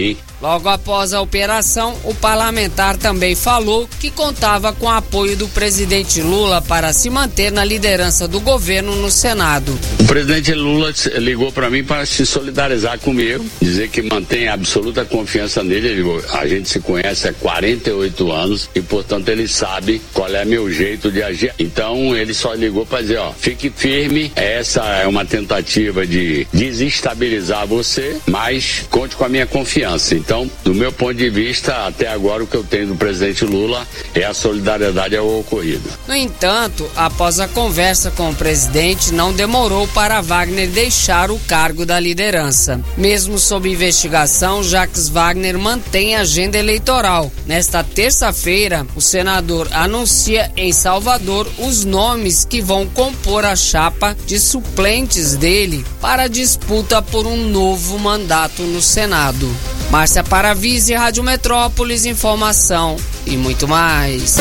Logo após a operação, o parlamentar também falou que contava com o apoio do presidente Lula para se manter na liderança do governo no Senado. O presidente Lula ligou para mim para se solidarizar comigo, dizer que mantém absoluta confiança nele. Ele ligou, a gente se conhece há 48 anos e, portanto, ele sabe qual é meu jeito de agir. Então, ele só ligou para dizer, fique firme, essa é uma tentativa de desestabilizar você, mas conte com a minha confiança. Então, do meu ponto de vista, até agora o que eu tenho do presidente Lula é a solidariedade ao ocorrido. No entanto, após a conversa com o presidente, não demorou para Wagner deixar o cargo da liderança. Mesmo sob investigação, Jacques Wagner mantém a agenda eleitoral. Nesta terça-feira, o senador anuncia em Salvador os nomes que vão compor a chapa de suplentes dele para a disputa por um novo mandato no Senado. Márcia Paravise, Rádio Metrópolis, informação e muito mais.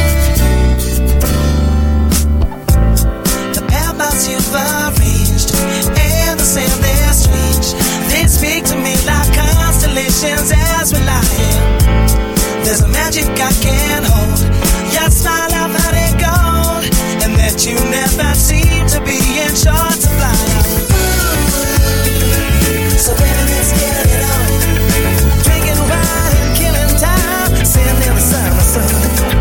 You've arranged and the sand they're strange. They speak to me like constellations as we lie. There's a magic I can't hold. Your smile I've had it gold, and that you never seem to be in short supply. So baby, let's get it on. Drinking wine and killing time, sitting in the summer sun.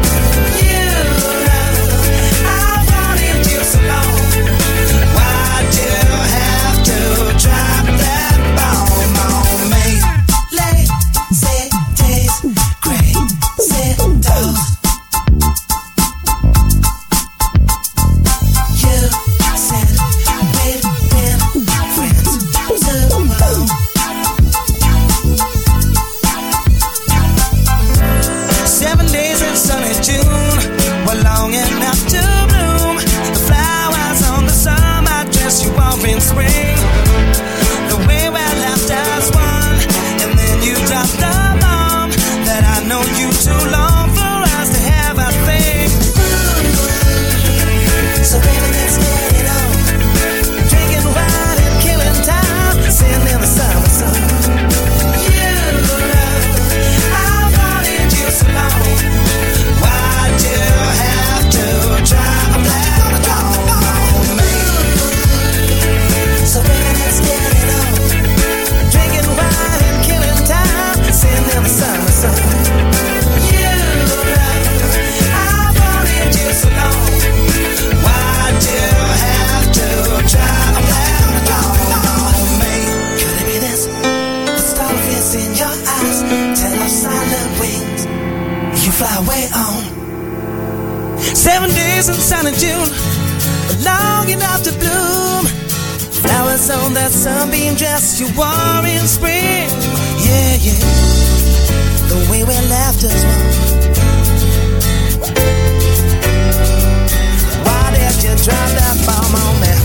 You wore in spring, yeah, yeah. The way we left us one. Why did you drop that bomb on me?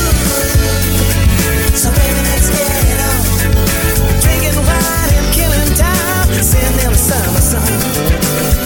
So baby, let's get it on. Drinking wine and killing time, sitting in the summer sun.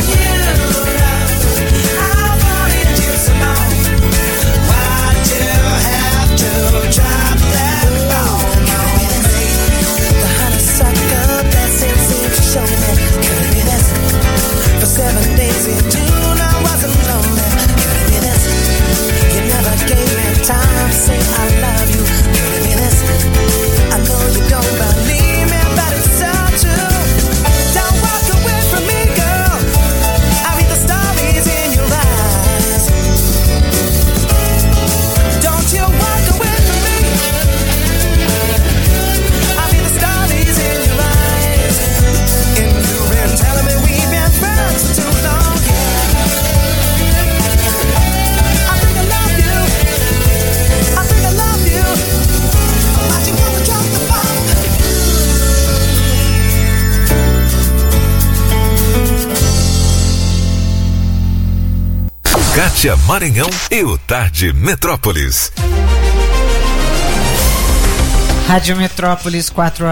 Kátia Maranhão e o Tarde Metrópolis. Rádio Metrópolis,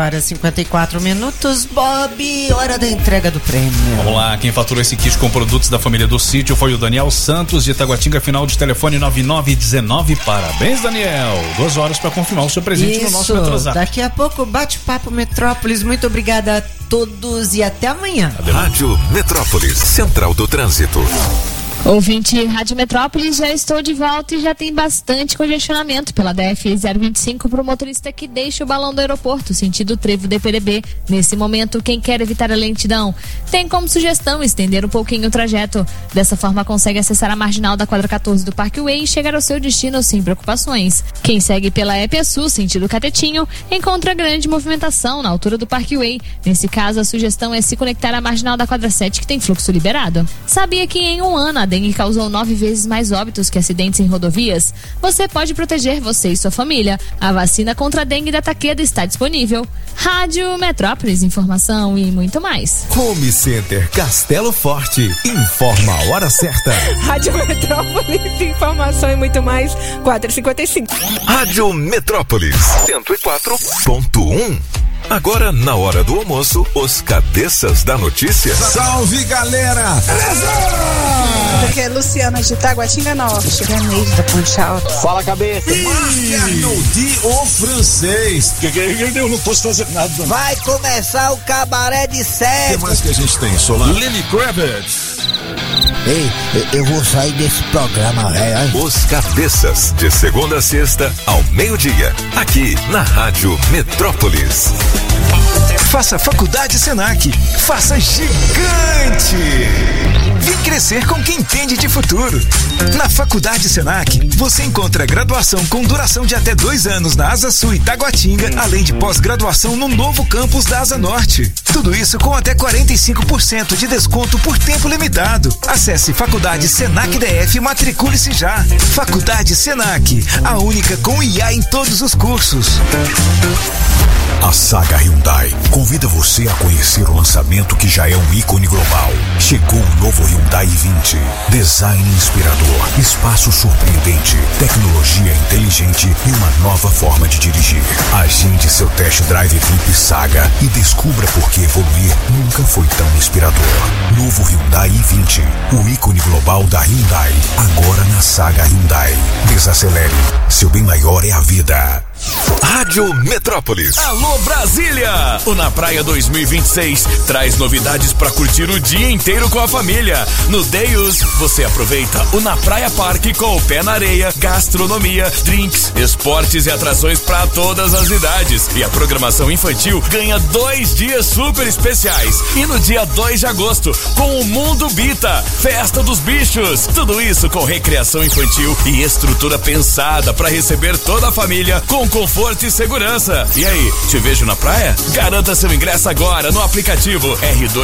4h54. Bob, hora da entrega do prêmio. Vamos lá, quem faturou esse kit com produtos da família do sítio foi o Daniel Santos, de Itaguatinga, final de telefone 9919. Parabéns, Daniel. 2 horas para confirmar o seu presente no nosso Metrozap. Daqui a pouco, bate-papo Metrópolis. Muito obrigada a todos e até amanhã. Rádio Metrópolis, Central do Trânsito. Ouvinte Rádio Metrópolis, já estou de volta e já tem bastante congestionamento pela DF-025 para o motorista que deixa o balão do aeroporto, sentido Trevo DPDB. Nesse momento, quem quer evitar a lentidão tem como sugestão estender um pouquinho o trajeto. Dessa forma, consegue acessar a marginal da quadra 14 do Parkway e chegar ao seu destino sem preocupações. Quem segue pela EPSU, sentido Catetinho, encontra grande movimentação na altura do Parkway. Nesse caso, a sugestão é se conectar à marginal da quadra 7, que tem fluxo liberado. Sabia que em um ano a dengue causou 9 vezes mais óbitos que acidentes em rodovias? Você pode proteger você e sua família. A vacina contra a dengue da Takeda está disponível. Rádio Metrópolis, informação e muito mais. Home Center Castelo Forte, informa a hora certa. Rádio Metrópolis, informação e muito mais, 4h55. Rádio Metrópolis, 104.1. Agora, na hora do almoço, os cabeças da notícia. Salve, galera! Aqui é Luciana de Taguatinga Norte. Ganês da Ponte Alta. Fala, cabeça! Arnoldi, o francês. Eu não posso fazer nada. Vai começar o cabaré de sexo. O que mais que a gente tem, Solar? Lenny Kravitz. Ei, eu vou sair desse programa, velho. Os cabeças, de segunda a sexta, ao meio-dia, aqui na Rádio Metrópolis. Faça Faculdade Senac. Faça gigante. Vem crescer com quem entende de futuro. Na Faculdade Senac, você encontra graduação com duração de até 2 anos na Asa Sul e Taguatinga, além de pós-graduação no novo campus da Asa Norte. Tudo isso com até 45% de desconto por tempo limitado. Acesse Faculdade Senac DF e matricule-se já. Faculdade Senac, a única com IA em todos os cursos. A Saga Hyundai convida você a conhecer o lançamento que já é um ícone global. Chegou o novo Hyundai i20. Design inspirador, espaço surpreendente, tecnologia inteligente e uma nova forma de dirigir. Agende seu test drive VIP Saga e descubra por que evoluir nunca foi tão inspirador. Novo Hyundai i20, o ícone global da Hyundai. Agora na Saga Hyundai. Desacelere, seu bem maior é a vida. Rádio Metrópolis. Alô Brasília! O Na Praia 2026 traz novidades para curtir o dia inteiro com a família. No Deus, você aproveita o Na Praia Parque com o pé na areia, gastronomia, drinks, esportes e atrações para todas as idades. E a programação infantil ganha 2 dias super especiais. E no dia 2 de agosto, com o Mundo Bita, Festa dos Bichos. Tudo isso com recreação infantil e estrutura pensada para receber toda a família com conforto e segurança. E aí, te vejo na praia? Garanta seu ingresso agora no aplicativo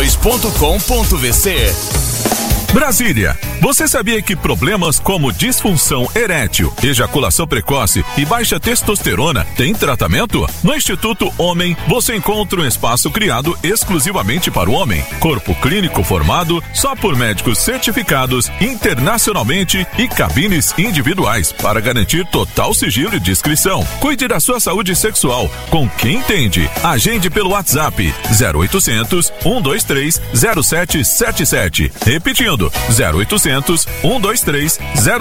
r2.com.vc. Brasília, você sabia que problemas como disfunção erétil, ejaculação precoce e baixa testosterona têm tratamento? No Instituto Homem, você encontra um espaço criado exclusivamente para o homem. Corpo clínico formado só por médicos certificados internacionalmente e cabines individuais para garantir total sigilo e discrição. Cuide da sua saúde sexual com quem entende. Agende pelo WhatsApp 0800 123 0777. Repetindo, 0800 123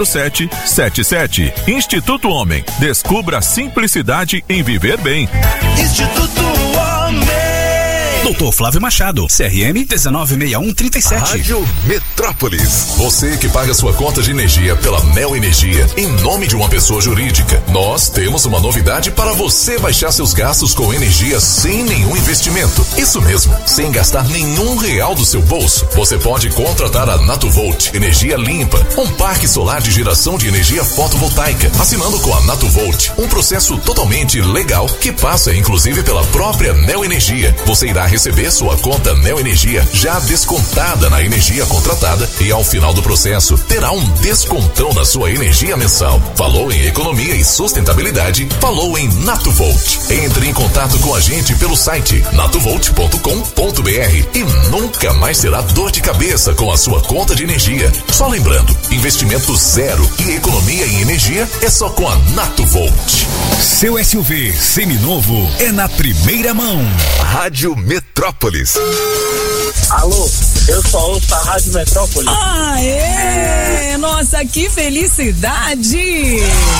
0777. Instituto Homem. Descubra a simplicidade em viver bem. Instituto Homem. Doutor Flávio Machado, CRM 196137. Rádio Metrópolis. Você que paga sua conta de energia pela Neo Energia em nome de uma pessoa jurídica. Nós temos uma novidade para você baixar seus gastos com energia sem nenhum investimento. Isso mesmo, sem gastar nenhum real do seu bolso. Você pode contratar a Natuvolt, energia limpa, um parque solar de geração de energia fotovoltaica. Assinando com a Natuvolt, um processo totalmente legal que passa inclusive pela própria Neo Energia. Você irá receber sua conta Neo Energia já descontada na energia contratada e ao final do processo terá um descontão na sua energia mensal. Falou em economia e sustentabilidade? Falou em Natuvolt. Entre em contato com a gente pelo site natuvolt.com.br e nunca mais terá dor de cabeça com a sua conta de energia. Só lembrando, investimento zero e economia em energia é só com a Natuvolt. Seu SUV seminovo é na primeira mão. Rádio Metrópolis. Alô, eu só ouço a Rádio Metrópolis. Aê! Nós Nossa, que felicidade!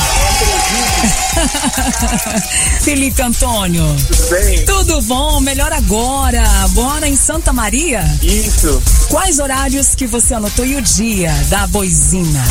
Felipe Antônio. Tudo bem? Tudo bom, melhor agora. Bora em Santa Maria? Isso. Quais horários que você anotou e o dia da Boisina?